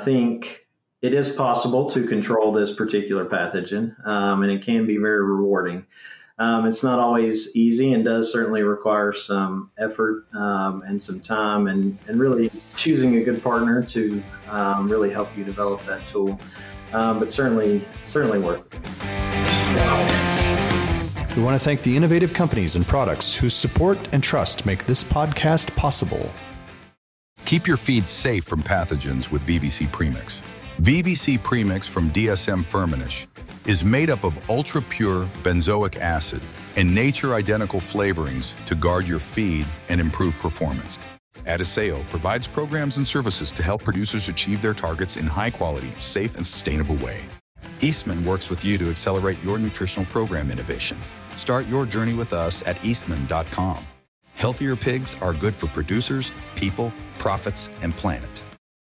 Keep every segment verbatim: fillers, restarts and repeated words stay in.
I think it is possible to control this particular pathogen, um, and it can be very rewarding. Um, it's not always easy and does certainly require some effort um, and some time and, and really choosing a good partner to um, really help you develop that tool. Um, but certainly, certainly worth it. We want to thank the innovative companies and products whose support and trust make this podcast possible. Keep your feed safe from pathogens with V V C Premix. V V C Premix from D S M Firmenich is made up of ultra-pure benzoic acid and nature-identical flavorings to guard your feed and improve performance. Adisseo provides programs and services to help producers achieve their targets in high-quality, safe, and sustainable way. Eastman works with you to accelerate your nutritional program innovation. Start your journey with us at eastman dot com. Healthier pigs are good for producers, people, profits, and planet.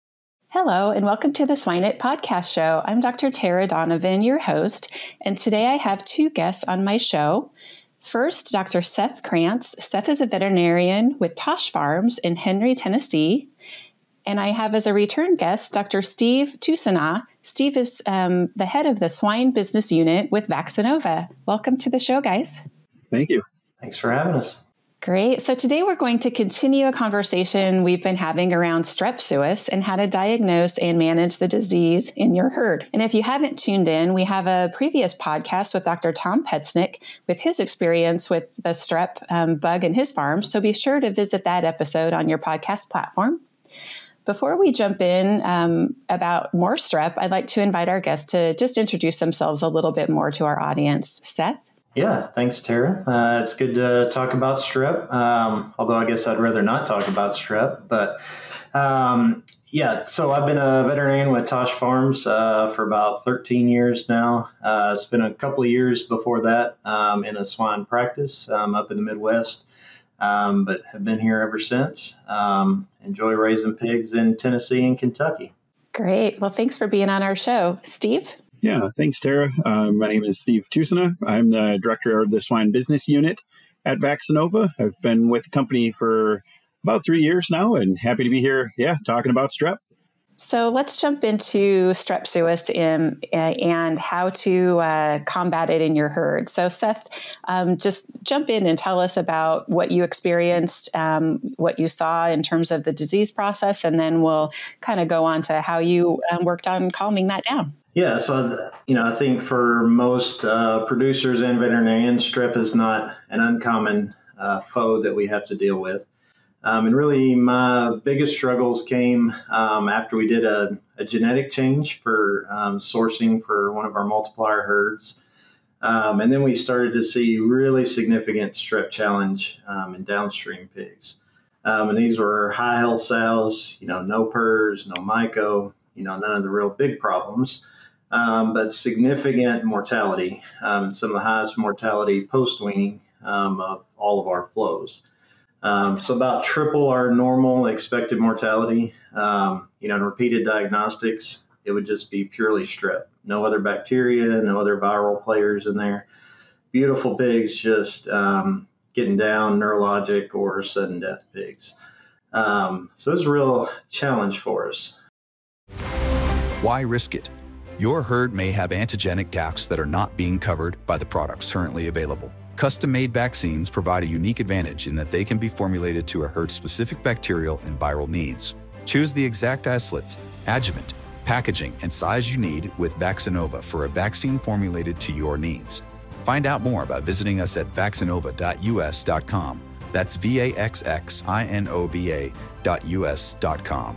Hello, and welcome to the Swine It podcast show. I'm Doctor Tara Donovan, your host, and today I have two guests on my show. First, Doctor Seth Krantz. Seth is a veterinarian with Tosh Farms in Henry, Tennessee. And I have as a return guest, Doctor Steve Tusina. Steve is um, the head of the swine business unit with Vaccinova. Welcome to the show, guys. Thank you. Thanks for having us. Great. So today we're going to continue a conversation we've been having around strep suis and how to diagnose and manage the disease in your herd. And if you haven't tuned in, we have a previous podcast with Doctor Tom Petznick with his experience with the strep um, bug in his farm. So be sure to visit that episode on your podcast platform. Before we jump in um, about more strep, I'd like to invite our guests to just introduce themselves a little bit more to our audience. Seth? Yeah, thanks, Tara. Uh, it's good to talk about strep, um, although I guess I'd rather not talk about strep. But um, yeah, so I've been a veterinarian with Tosh Farms uh, for about thirteen years now. Uh, spent a couple of years before that um, in a swine practice um, up in the Midwest, um, but have been here ever since. Um, enjoy raising pigs in Tennessee and Kentucky. Great. Well, thanks for being on our show. Steve? Yeah, thanks, Tara. Uh, my name is Steve Tusina. I'm the director of the swine business unit at Vaccinova. I've been with the company for about three years now and happy to be here, yeah, talking about strep. So let's jump into strep suis and, and how to uh, combat it in your herd. So Seth, um, just jump in and tell us about what you experienced, um, what you saw in terms of the disease process, and then we'll kind of go on to how you um, worked on calming that down. Yeah, so, you know, I think for most uh, producers and veterinarians, strep is not an uncommon uh, foe that we have to deal with. Um, and really, my biggest struggles came um, after we did a, a genetic change for um, sourcing for one of our multiplier herds. Um, and then we started to see really significant strep challenge um, in downstream pigs. Um, and these were high health sows, you know, no P R S, no myco, you know, none of the real big problems. Um, but significant mortality, um, and some of the highest mortality post-weaning um, of all of our flows. Um, so about triple our normal expected mortality. Um, you know, in repeated diagnostics, it would just be purely strep. No other bacteria, no other viral players in there. Beautiful pigs, just um, getting down, neurologic or sudden death pigs. Um, so it was a real challenge for us. Why risk it? Your herd may have antigenic gaps that are not being covered by the products currently available. Custom-made vaccines provide a unique advantage in that they can be formulated to a herd's specific bacterial and viral needs. Choose the exact isolates, adjuvant, packaging, and size you need with Vaccinova for a vaccine formulated to your needs. Find out more by visiting us at vaccinova dot u s dot com. That's V A X X I N O V A dot U S dot com.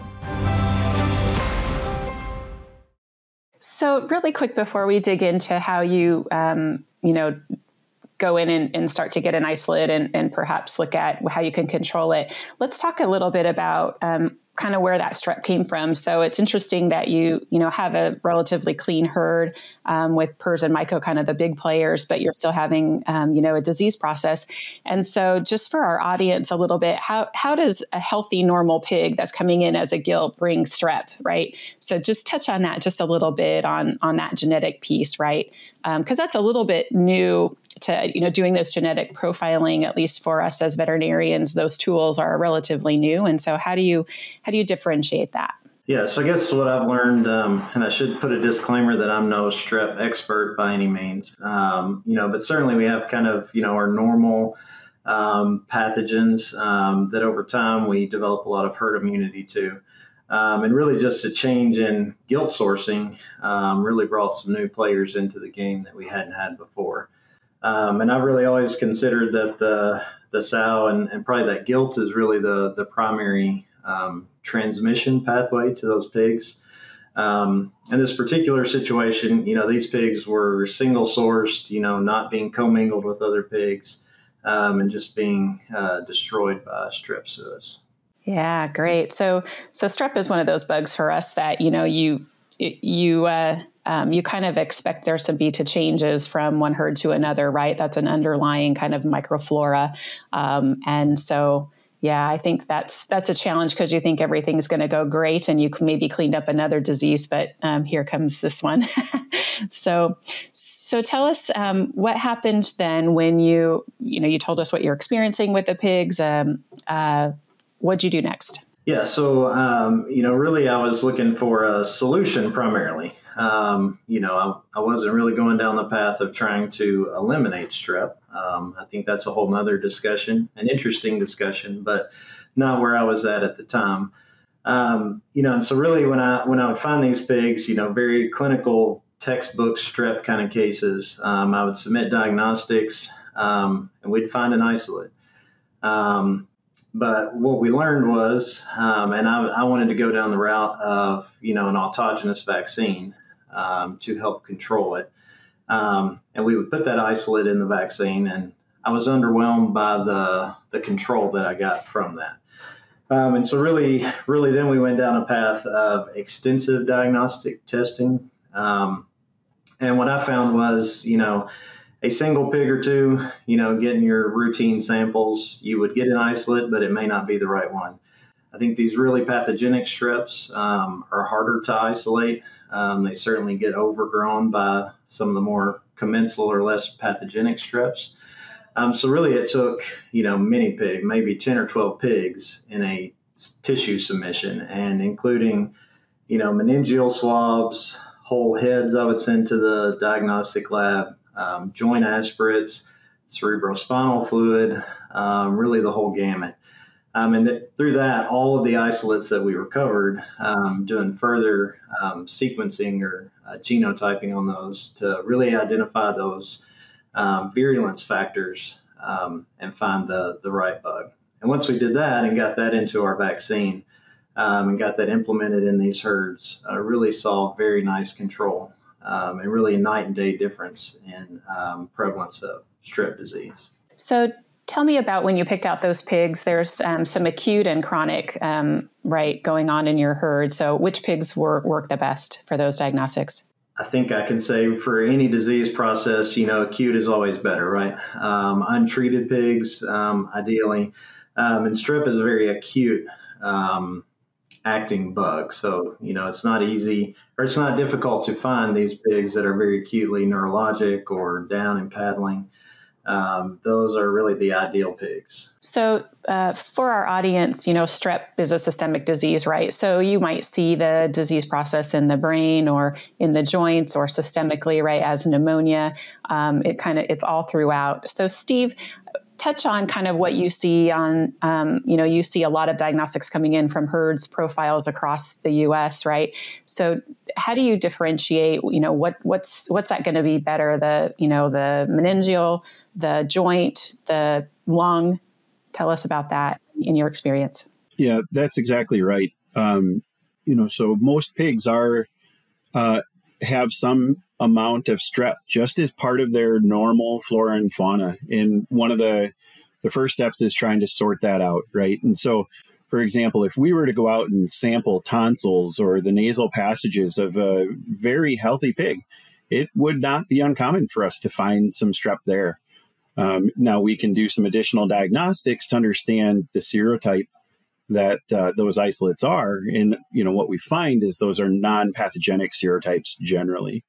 So really quick before we dig into how you, um, you know, go in and, and start to get an isolate and, and perhaps look at how you can control it, let's talk a little bit about um, kind of where that strep came from. So it's interesting that you, you know, have a relatively clean herd um, with P R S and myco, kind of the big players, but you're still having, um, you know, a disease process. And so just for our audience a little bit, how, how does a healthy, normal pig that's coming in as a gilt bring strep, right? So just touch on that just a little bit on, on that genetic piece, right? Because um, that's a little bit new to, you know, doing this genetic profiling, at least for us as veterinarians, those tools are relatively new. And so how do you, how do you differentiate that? Yeah, so I guess what I've learned, um, and I should put a disclaimer that I'm no strep expert by any means, um, you know, but certainly we have kind of, you know, our normal um, pathogens um, that over time we develop a lot of herd immunity to. Um, and really just a change in gilt sourcing um, really brought some new players into the game that we hadn't had before. Um, and I've really always considered that the the sow and, and probably that gilt is really the, the primary um, transmission pathway to those pigs. Um, in this particular situation, you know, these pigs were single sourced, you know, not being commingled with other pigs um, and just being uh, destroyed by strep suis. Yeah, great. So, so strep is one of those bugs for us that, you know, you, you, uh, um, you kind of expect there to be to changes from one herd to another, right? That's an underlying kind of microflora. Um, and so, yeah, I think that's, that's a challenge because you think everything's going to go great and you maybe cleaned up another disease, but um, here comes this one. so, so tell us um, what happened then when you, you know, you told us what you're experiencing with the pigs. Um, uh, What'd you do next? Yeah, so, um, you know, really I was looking for a solution primarily. Um, you know, I, I wasn't really going down the path of trying to eliminate strep. Um, I think that's a whole nother discussion, an interesting discussion, but not where I was at at the time. Um, you know, and so really when I when I would find these pigs, you know, very clinical textbook strep kind of cases, um, I would submit diagnostics um, and we'd find an isolate. Um, But what we learned was, um, and I, I wanted to go down the route of, you know, an autogenous vaccine um, to help control it. Um, and we would put that isolate in the vaccine, and I was underwhelmed by the the control that I got from that. Um, and so really, really then we went down a path of extensive diagnostic testing. Um, and what I found was, you know, a single pig or two, you know, getting your routine samples, you would get an isolate, but it may not be the right one. I think these really pathogenic streps um, are harder to isolate. Um, they certainly get overgrown by some of the more commensal or less pathogenic streps. Um, so really it took, you know, mini pig, maybe ten or twelve pigs in a tissue submission, and including, you know, meningeal swabs, whole heads I would send to the diagnostic lab, Um, joint aspirates, cerebrospinal fluid, um, really the whole gamut. Um, and th- through that, all of the isolates that we recovered, um, doing further um, sequencing or uh, genotyping on those to really identify those um, virulence factors um, and find the, the right bug. And once we did that and got that into our vaccine um, and got that implemented in these herds, uh, really saw very nice control. Um, and really a night and day difference in um, prevalence of strep disease. So tell me about when you picked out those pigs. There's um, some acute and chronic, um, right, going on in your herd. So which pigs were, work the best for those diagnostics? I think I can say for any disease process, you know, acute is always better, right? Um, untreated pigs, um, ideally. Um, and strep is a very acute um acting bug. So, you know, it's not easy or it's not difficult to find these pigs that are very acutely neurologic or down and paddling. Um, those are really the ideal pigs. So uh, for our audience, you know, strep is a systemic disease, right? So you might see the disease process in the brain or in the joints or systemically, right, as pneumonia. Um, it kind of, it's all throughout. So Steve, touch on kind of what you see on, um, you know, you see a lot of diagnostics coming in from herds profiles across the U S, right? So how do you differentiate, you know, what, what's, what's that going to be better? The, you know, the meningeal, the joint, the lung. Tell us about that in your experience. Yeah, that's exactly right. Um, you know, so most pigs are, uh, have some amount of strep just as part of their normal flora and fauna. And one of the, the first steps is trying to sort that out, right? And so, for example, if we were to go out and sample tonsils or the nasal passages of a very healthy pig, it would not be uncommon for us to find some strep there. Um, now, we can do some additional diagnostics to understand the serotype that uh, those isolates are. And, you know, what we find is those are non-pathogenic serotypes generally.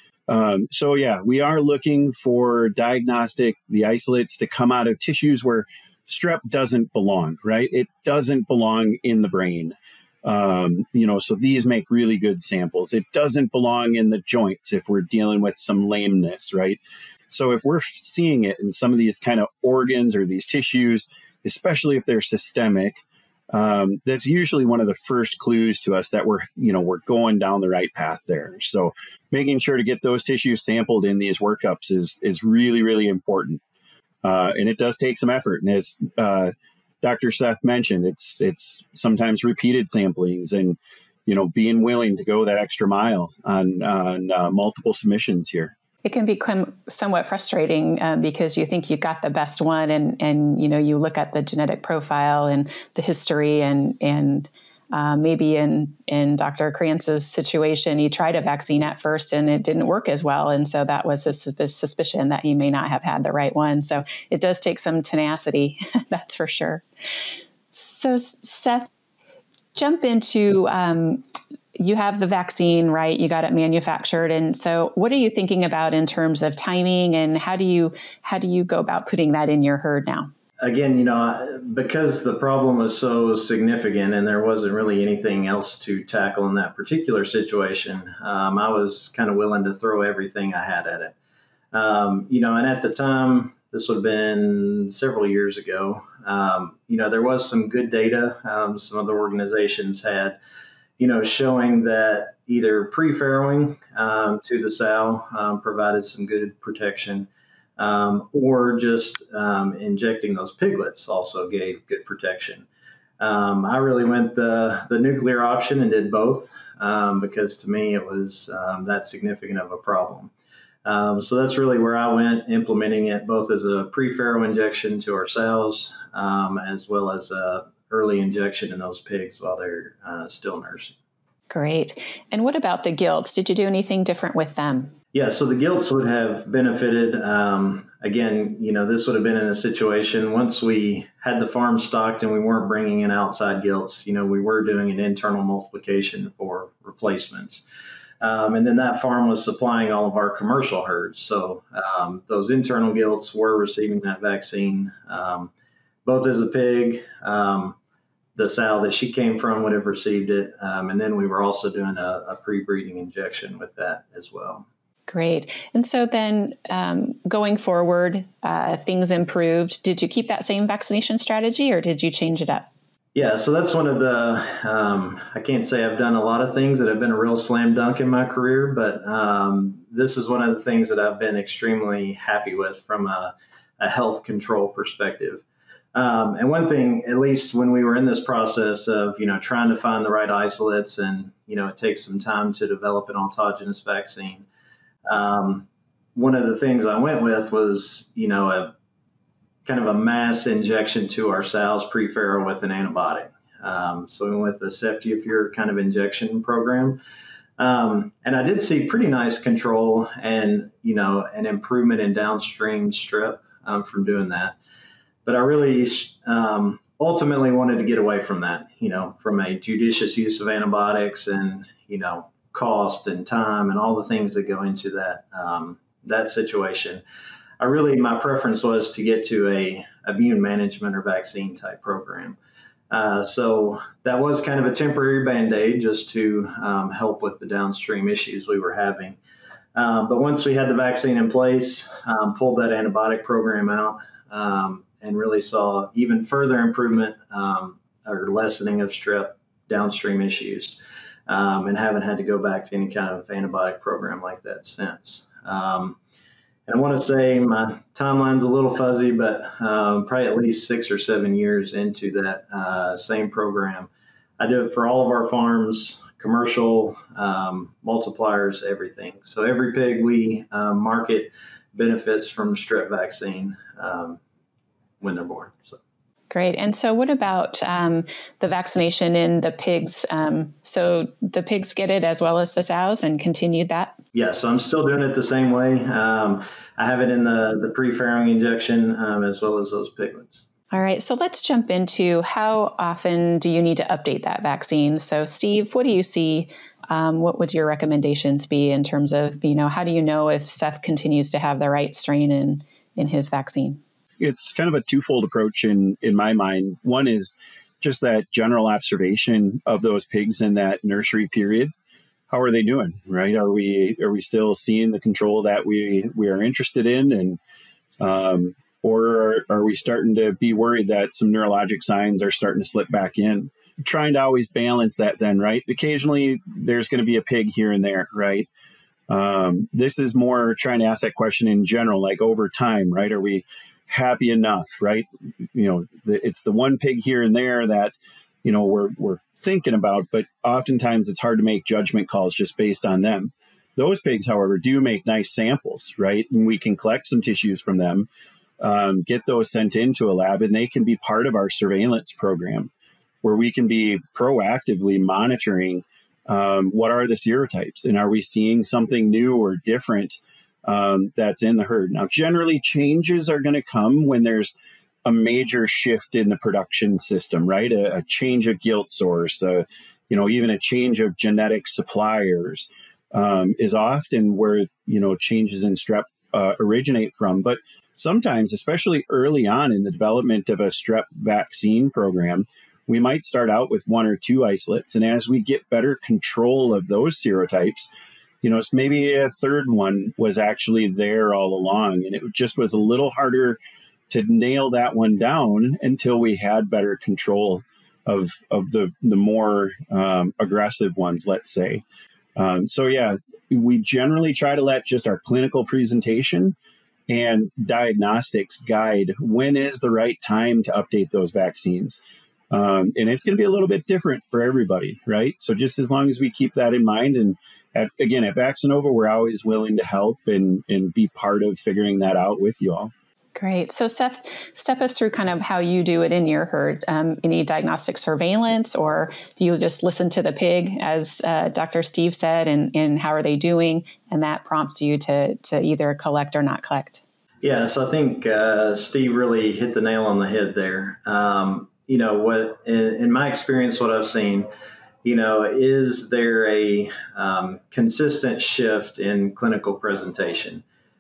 Um, so, yeah, we are looking for diagnostic, the isolates to come out of tissues where strep doesn't belong, right? It doesn't belong in the brain. Um, you know, so these make really good samples. It doesn't belong in the joints if we're dealing with some lameness, right? So if we're seeing it in some of these kind of organs or these tissues, especially if they're systemic, um, that's usually one of the first clues to us that we're, you know, we're going down the right path there. So making sure to get those tissues sampled in these workups is is really, really important. Uh, and it does take some effort. And as uh, Doctor Seth mentioned, it's it's sometimes repeated samplings and, you know, being willing to go that extra mile on, on uh, multiple submissions here. It can become somewhat frustrating um, because you think you got the best one, and and you know you look at the genetic profile and the history, and and uh, maybe in in Doctor Kranz's situation, he tried a vaccine at first and it didn't work as well, and so that was his, his suspicion that he may not have had the right one. So it does take some tenacity, that's for sure. So Seth, jump into. Um, You have the vaccine, right? You got it manufactured. And so what are you thinking about in terms of timing, and how do you how do you go about putting that in your herd now? Again, you know, because the problem was so significant and there wasn't really anything else to tackle in that particular situation, um, I was kind of willing to throw everything I had at it. Um, you know, and at the time, this would have been several years ago, um, you know, there was some good data. Um, some other organizations had you know, showing that either pre-farrowing um, to the sow um, provided some good protection, um, or just um, injecting those piglets also gave good protection. Um, I really went the, the nuclear option and did both um, because to me it was um, that significant of a problem. Um, so that's really where I went, implementing it both as a pre-farrow injection to our sows um, as well as a early injection in those pigs while they're uh, still nursing. Great. And what about the gilts? Did you do anything different with them? Yeah, so the gilts would have benefited. Um, again, you know, this would have been in a situation once we had the farm stocked and we weren't bringing in outside gilts, you know, we were doing an internal multiplication for replacements. Um, and then that farm was supplying all of our commercial herds. So um, those internal gilts were receiving that vaccine. Um, both as a pig, um, the sow that she came from would have received it. Um, and then we were also doing a, a pre-breeding injection with that as well. Great. And so then um, going forward, uh, things improved. Did you keep that same vaccination strategy or did you change it up? Yeah, so that's one of the, um, I can't say I've done a lot of things that have been a real slam dunk in my career, but um, this is one of the things that I've been extremely happy with from a, a health control perspective. Um, and one thing, at least when we were in this process of, you know, trying to find the right isolates and, you know, it takes some time to develop an autogenous vaccine. Um, one of the things I went with was, you know, a kind of a mass injection to our sows pre-farrow with an antibiotic. Um, so we went with the ceftiofur kind of injection program. Um, and I did see pretty nice control and, you know, an improvement in downstream strep um, from doing that. But I really um, ultimately wanted to get away from that, you know, from a judicious use of antibiotics and, you know, cost and time and all the things that go into that um, that situation. I really, my preference was to get to a immune management or vaccine type program. Uh, so that was kind of a temporary Band-Aid just to um, help with the downstream issues we were having. Um, but once we had the vaccine in place, um, pulled that antibiotic program out, um, and really saw even further improvement um, or lessening of strep downstream issues, um, and haven't had to go back to any kind of antibiotic program like that since. Um, and I want to say my timeline's a little fuzzy, but um, probably at least six or seven years into that uh, same program. I do it for all of our farms, commercial, um, multipliers, everything. So every pig we uh, market benefits from strep vaccine um, when they're born. So. Great. And so what about um, the vaccination in the pigs? Um, so the pigs get it as well as the sows and continued that? Yeah, so I'm still doing it the same way. Um, I have it in the, the pre-farrowing injection um, as well as those piglets. All right. So let's jump into how often do you need to update that vaccine? So Steve, what do you see? Um, what would your recommendations be in terms of, you know, how do you know if Seth continues to have the right strain in, in his vaccine? It's kind of a twofold approach in, in my mind. One is just that general observation of those pigs in that nursery period. How are they doing, right? Are we are we still seeing the control that we, we are interested in? And um, or are we starting to be worried that some neurologic signs are starting to slip back in? Trying to always balance that then, right? Occasionally there's going to be a pig here and there, right? Um, this is more trying to ask that question in general, like over time, right? Are we happy enough, right? You know, the, it's the one pig here and there that, you know, we're, we're thinking about, but oftentimes it's hard to make judgment calls just based on them. Those pigs, however, do make nice samples, right? And we can collect some tissues from them, um, get those sent into a lab, and they can be part of our surveillance program, where we can be proactively monitoring um, what are the serotypes, and are we seeing something new or different um, that's in the herd. Now, generally, changes are going to come when there's a major shift in the production system, right? A, a change of gilt source, uh, you know, even a change of genetic suppliers um, is often where, you know, changes in strep uh, originate from. But sometimes, especially early on in the development of a strep vaccine program, we might start out with one or two isolates. And as we get better control of those serotypes, you know, maybe a third one was actually there all along. And it just was a little harder to nail that one down until we had better control of of the, the more um, aggressive ones, let's say. Um, so, yeah, we generally try to let just our clinical presentation and diagnostics guide when is the right time to update those vaccines. Um, and it's going to be a little bit different for everybody, right? So just as long as we keep that in mind, and at, again, at Vaccinova, we're always willing to help and, and be part of figuring that out with you all. Great. So Seth, step us through kind of how you do it in your herd. Um, any diagnostic surveillance, or do you just listen to the pig, as uh, Doctor Steve said, and, and how are they doing? And that prompts you to, to either collect or not collect. Yeah, so I think uh, Steve really hit the nail on the head there. Um, you know, what in, in my experience, what I've seen, you know, is there a um, consistent shift in clinical presentation?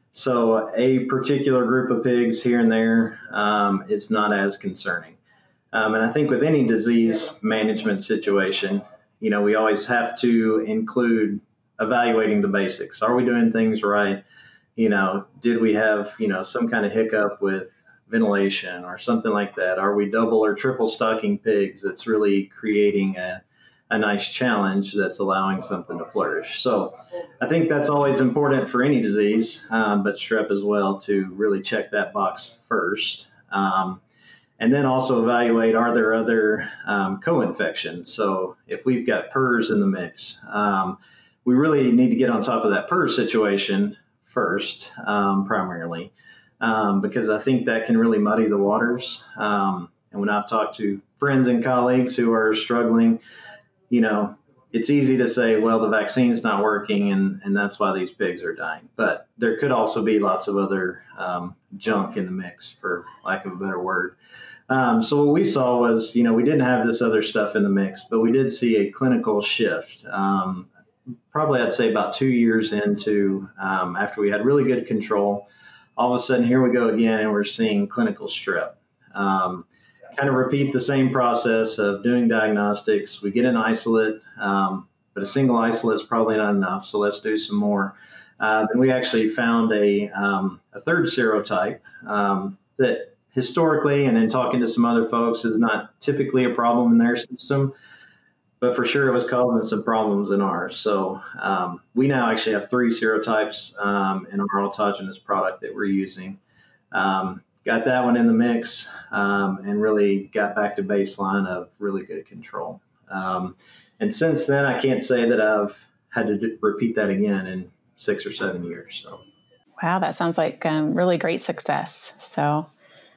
So a particular group of pigs here and there um, is not as concerning. Um, and I think with any disease management situation, you know, we always have to include evaluating the basics. Are we doing things right? You know, did we have, you know, some kind of hiccup with ventilation or something like that? Are we double or triple stocking pigs that's really creating a, a nice challenge that's allowing something to flourish? So I think that's always important for any disease, um, but strep as well, to really check that box first. Um, and then also evaluate, are there other um, co-infections? So if we've got P R S in the mix, um, we really need to get on top of that P R S situation first, um, primarily. Um, because I think that can really muddy the waters. Um, and when I've talked to friends and colleagues who are struggling, you know, it's easy to say, well, the vaccine's not working and, and that's why these pigs are dying. But there could also be lots of other um, junk in the mix, for lack of a better word. Um, so what we saw was, you know, we didn't have this other stuff in the mix, but we did see a clinical shift. Um, probably I'd say about two years into, um, after we had really good control, all of a sudden, here we go again, and we're seeing clinical strep. Um, kind of repeat the same process of doing diagnostics. We get an isolate, um, but a single isolate is probably not enough, so let's do some more. Uh, and we actually found a, um, a third serotype um, that historically, and in talking to some other folks, is not typically a problem in their system, but for sure it was causing some problems in ours. So um, we now actually have three serotypes um, in our autogenous product that we're using. Um, got that one in the mix um, and really got back to baseline of really good control. Um, and since then, I can't say that I've had to do, repeat that again in six or seven years. So, wow, that sounds like um, really great success. So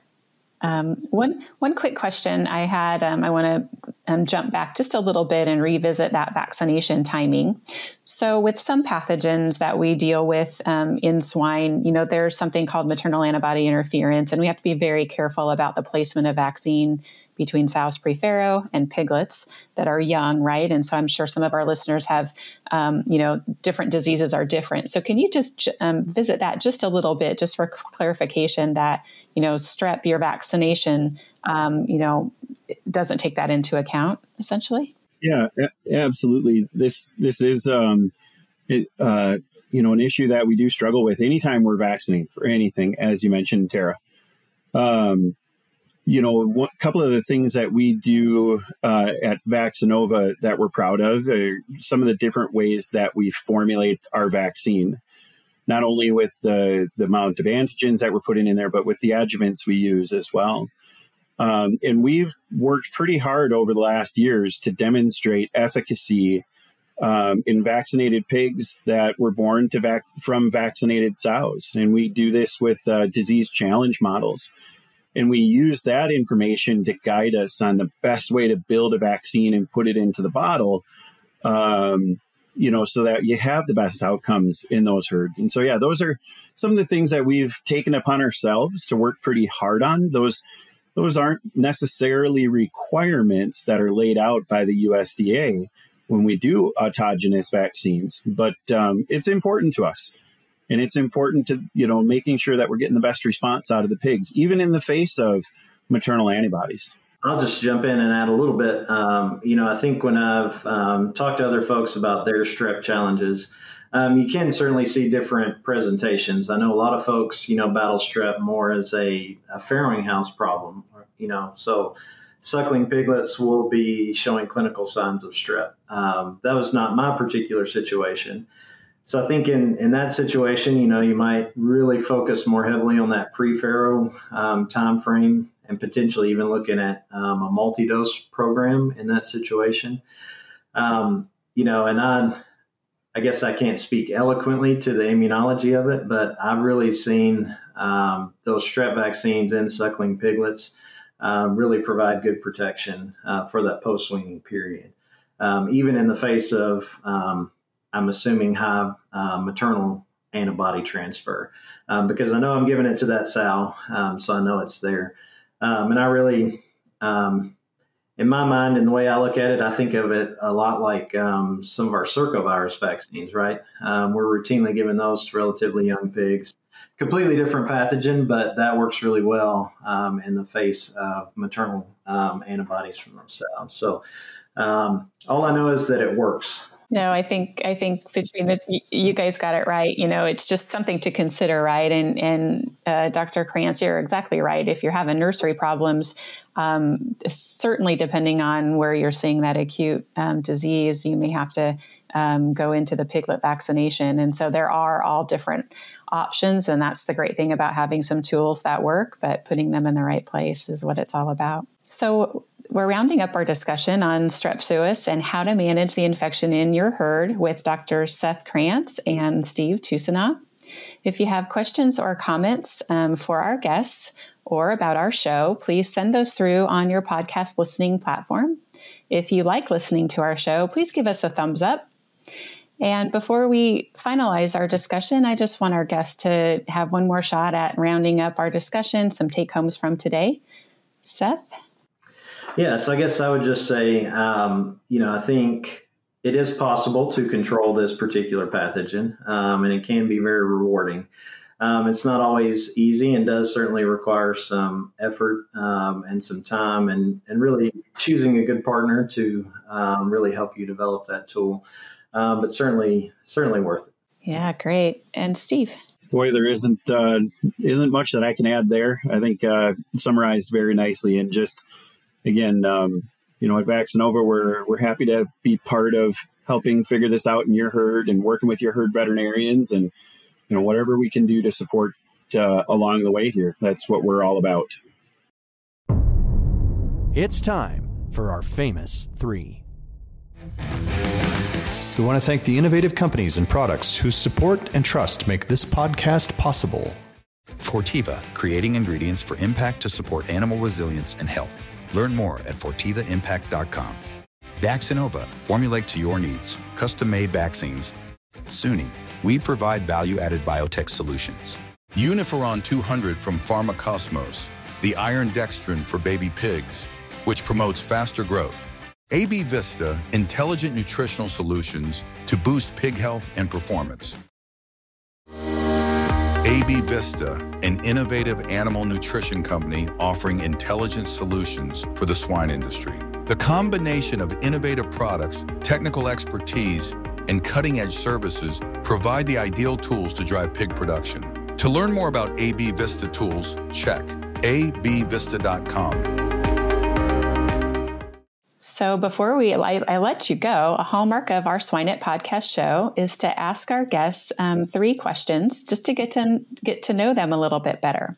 Um, one one quick question I had, um, I want to um, jump back just a little bit and revisit that vaccination timing. So with some pathogens that we deal with um, in swine, you know, there's something called maternal antibody interference, and we have to be very careful about the placement of vaccine between sows pre-farrow and piglets that are young, right? And so I'm sure some of our listeners have, um, you know, different diseases are different. So can you just um, visit that just a little bit, just for clarification that, you know, strep, your vaccination, um, you know, doesn't take that into account, essentially? Yeah, absolutely. This this is, um, it, uh, you know, an issue that we do struggle with anytime we're vaccinating for anything, as you mentioned, Tara. Um, you know, a couple of the things that we do uh, at Vaccinova that we're proud of are some of the different ways that we formulate our vaccine, not only with the, the amount of antigens that we're putting in there, but with the adjuvants we use as well. Um, and we've worked pretty hard over the last years to demonstrate efficacy um, in vaccinated pigs that were born to vac- from vaccinated sows. And we do this with uh, disease challenge models. And we use that information to guide us on the best way to build a vaccine and put it into the bottle, um, you know, so that you have the best outcomes in those herds. And so, yeah, those are some of the things that we've taken upon ourselves to work pretty hard on. Those Those aren't necessarily requirements that are laid out by the U S D A when we do autogenous vaccines, but um, it's important to us. And it's important to, you know, making sure that we're getting the best response out of the pigs, even in the face of maternal antibodies. I'll just jump in and add a little bit. Um, you know, I think when I've um, talked to other folks about their strep challenges, um, you can certainly see different presentations. I know a lot of folks, you know, battle strep more as a, a farrowing house problem, you know, so suckling piglets will be showing clinical signs of strep. Um, that was not my particular situation. So I think in, in that situation, you know, you might really focus more heavily on that pre-farrow um, time frame and potentially even looking at um, a multi-dose program in that situation. Um, you know, and I, I guess I can't speak eloquently to the immunology of it, but I've really seen um, those strep vaccines in suckling piglets uh, really provide good protection uh, for that post-weaning period, um, even in the face of um, I'm assuming high uh, maternal antibody transfer um, because I know I'm giving it to that sow, um, so I know it's there. Um, and I really, um, in my mind and the way I look at it, I think of it a lot like um, some of our circovirus vaccines, right? Um, we're routinely giving those to relatively young pigs. Completely different pathogen, but that works really well um, in the face of maternal um, antibodies from those sows. So um, all I know is that it works. No, I think I think between the you guys got it right. You know, it's just something to consider, right? And and uh, Doctor Krantz, you're exactly right. If you're having nursery problems, um, certainly depending on where you're seeing that acute um, disease, you may have to um, go into the piglet vaccination. And so there are all different options, and that's the great thing about having some tools that work, but putting them in the right place is what it's all about. So we're rounding up our discussion on strep suis and how to manage the infection in your herd with Doctor Seth Krantz and Steve Tusina. If you have questions or comments um, for our guests or about our show, please send those through on your podcast listening platform. If you like listening to our show, please give us a thumbs up. And before we finalize our discussion, I just want our guests to have one more shot at rounding up our discussion, some take-homes from today. Seth? Yeah, so I guess I would just say, um, you know, I think it is possible to control this particular pathogen, um, and it can be very rewarding. Um, it's not always easy and does certainly require some effort um, and some time and, and really choosing a good partner to um, really help you develop that tool. Um, but certainly, certainly worth it. Yeah, great. And Steve? Boy, there isn't uh, isn't much that I can add there. I think uh, summarized very nicely. And just, again, um, you know, at Vaccinova, we're, we're happy to be part of helping figure this out in your herd and working with your herd veterinarians and, you know, whatever we can do to support uh, along the way here. That's what we're all about. It's time for our famous three. We want to thank the innovative companies and products whose support and trust make this podcast possible. Fortiva, creating ingredients for impact to support animal resilience and health. Learn more at fortiva impact dot com. Vaccinova, formulate to your needs. Custom-made vaccines. SUNY, we provide value-added biotech solutions. Uniferon two hundred from Pharmacosmos, the iron dextrin for baby pigs. which promotes faster growth. A B Vista, intelligent nutritional solutions to boost pig health and performance. A B Vista, an innovative animal nutrition company offering intelligent solutions for the swine industry. The combination of innovative products, technical expertise, and cutting-edge services provide the ideal tools to drive pig production. To learn more about A B Vista tools, check a b vista dot com. So before we, I, I let you go, a hallmark of our SwineNet podcast show is to ask our guests um, three questions just to get to get to know them a little bit better.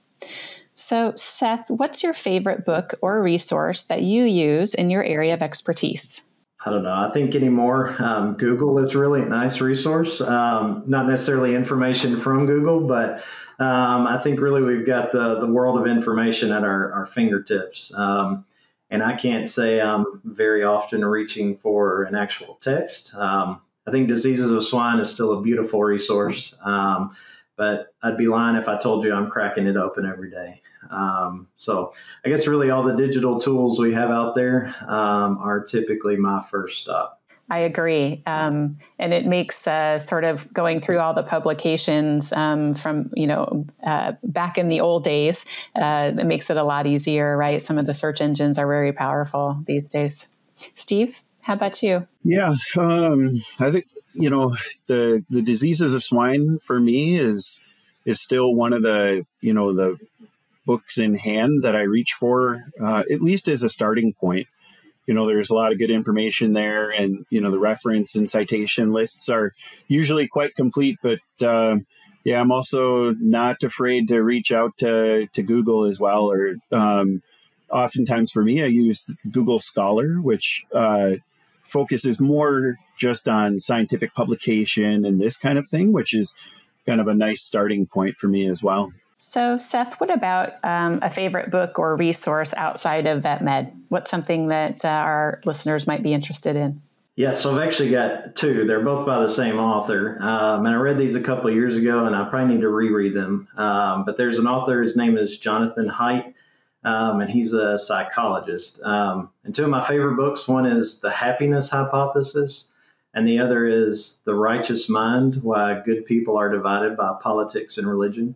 So Seth, what's your favorite book or resource that you use in your area of expertise? I don't know. I think anymore, um, Google is really a nice resource. Um, not necessarily information from Google, but um, I think really we've got the, the world of information at our, our fingertips. Um, And I can't say I'm very often reaching for an actual text. Um, I think Diseases of Swine is still a beautiful resource, um, but I'd be lying if I told you I'm cracking it open every day. Um, so I guess really all the digital tools we have out there um, are typically my first stop. I agree. Um, and it makes uh, sort of going through all the publications um, from, you know, uh, back in the old days, uh, it makes it a lot easier, right? Some of the search engines are very powerful these days. Steve, how about you? Yeah, um, I think, you know, the, the Diseases of Swine for me is, is still one of the, you know, the books in hand that I reach for, uh, at least as a starting point. You know, there's a lot of good information there, and, you know, the reference and citation lists are usually quite complete. But, uh, yeah, I'm also not afraid to reach out to, to Google as well. Or um, oftentimes for me, I use Google Scholar, which uh, focuses more just on scientific publication and this kind of thing, which is kind of a nice starting point for me as well. So, Seth, what about um, a favorite book or resource outside of VetMed? What's something that uh, our listeners might be interested in? Yeah, so I've actually got two. They're both by the same author. Um, and I read these a couple of years ago, and I probably need to reread them. Um, but there's an author, his name is Jonathan Haidt, um, and he's a psychologist. Um, and two of my favorite books, one is The Happiness Hypothesis, and the other is The Righteous Mind, Why Good People Are Divided by Politics and Religion.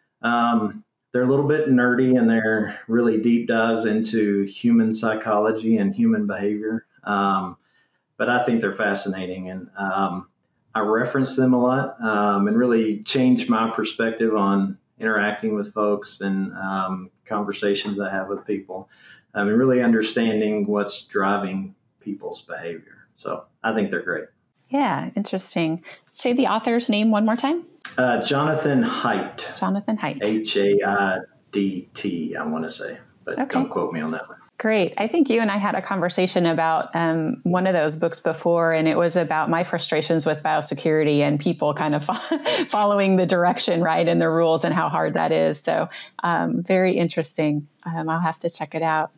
Um, they're a little bit nerdy, and they're really deep dives into human psychology and human behavior. Um, but I think they're fascinating, and um, I reference them a lot um, and really changed my perspective on interacting with folks and um, conversations I have with people. I mean, really understanding what's driving people's behavior. So I think they're great. Yeah, interesting. Say the author's name one more time. Uh, Jonathan Haidt. Jonathan Haidt. H A I D T, I want to say, but okay. Don't quote me on that one. Great. I think you and I had a conversation about um, one of those books before, and it was about my frustrations with biosecurity and people kind of following the direction, right, and the rules and how hard that is. So um, very interesting. Um, I'll have to check it out.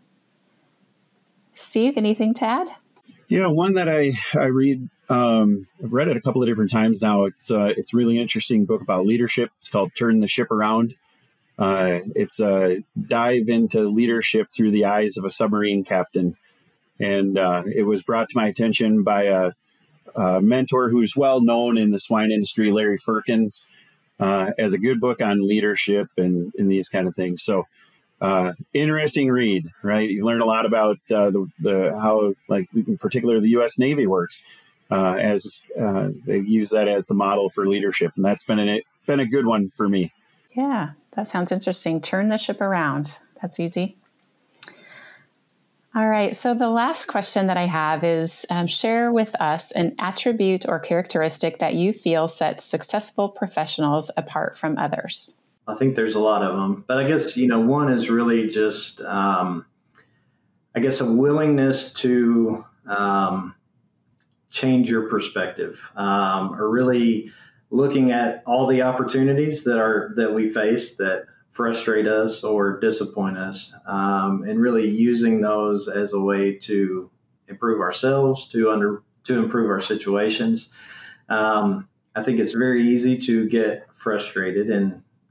Steve, anything to add? Yeah, one that I, I read, um, I've read it a couple of different times now. It's uh, it's a really interesting book about leadership. It's called Turn the Ship Around. Uh, it's a dive into leadership through the eyes of a submarine captain. And uh, it was brought to my attention by a, a mentor who's well known in the swine industry, Larry Firkins, uh, as a good book on leadership and, and these kind of things. So uh, interesting read, right? You learn a lot about uh, the, the how, like in particular, the U S Navy works uh, as uh, they use that as the model for leadership. And that's been, an, been a good one for me. Yeah, that sounds interesting. Turn the ship around. That's easy. All right. So the last question that I have is um, share with us an attribute or characteristic that you feel sets successful professionals apart from others. I think there's a lot of them, but I guess, you know, one is really just, um, I guess, a willingness to um, change your perspective um, or really looking at all the opportunities that are that we face that frustrate us or disappoint us, um, and really using those as a way to improve ourselves, to under to improve our situations. Um, I think it's very easy to get frustrated and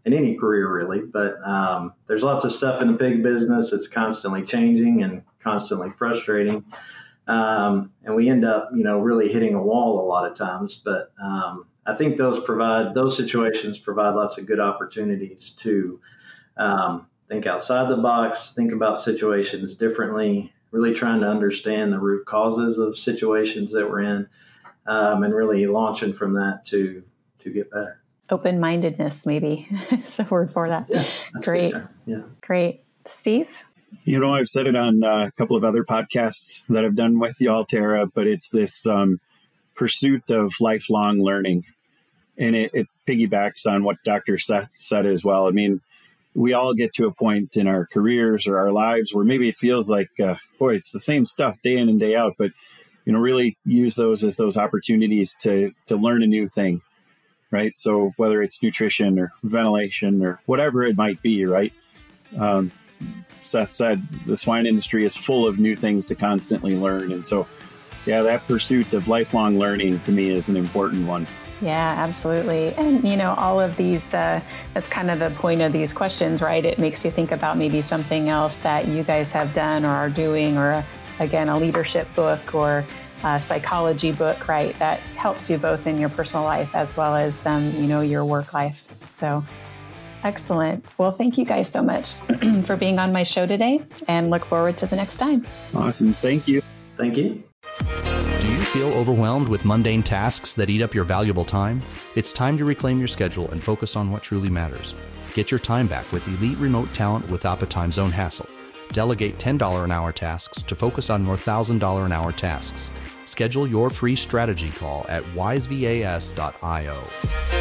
in any career really, but um, there's lots of stuff in the pig business that's constantly changing and constantly frustrating. Um, and we end up, you know, really hitting a wall a lot of times. But um, I think those provide, those situations provide lots of good opportunities to um, think outside the box, think about situations differently, really trying to understand the root causes of situations that we're in, um, and really launching from that to to get better. Open-mindedness, maybe, is a word for that. Yeah, that's great. Yeah, great. Steve? You know, I've said it on a couple of other podcasts that I've done with y'all, Tara, but it's this um, pursuit of lifelong learning. And it, it piggybacks on what Doctor Seth said as well. I mean, we all get to a point in our careers or our lives where maybe it feels like, uh, boy, it's the same stuff day in and day out, but, you know, really use those as those opportunities to to learn a new thing, right? So whether it's nutrition or ventilation or whatever it might be, right? Um, Seth said the swine industry is full of new things to constantly learn. And so, yeah, that pursuit of lifelong learning to me is an important one. Yeah, absolutely. And, you know, all of these, uh, that's kind of the point of these questions, right? It makes you think about maybe something else that you guys have done or are doing, or, a, again, a leadership book or a psychology book, right? That helps you both in your personal life as well as, um, you know, your work life. So excellent. Well, thank you guys so much for being on my show today, and look forward to the next time. Awesome. Thank you. Thank you. Do you feel overwhelmed with mundane tasks that eat up your valuable time? It's time to reclaim your schedule and focus on what truly matters. Get your time back with elite remote talent without the time zone hassle. Delegate ten dollars an hour tasks to focus on more one thousand dollars an hour tasks. Schedule your free strategy call at wise vas dot io.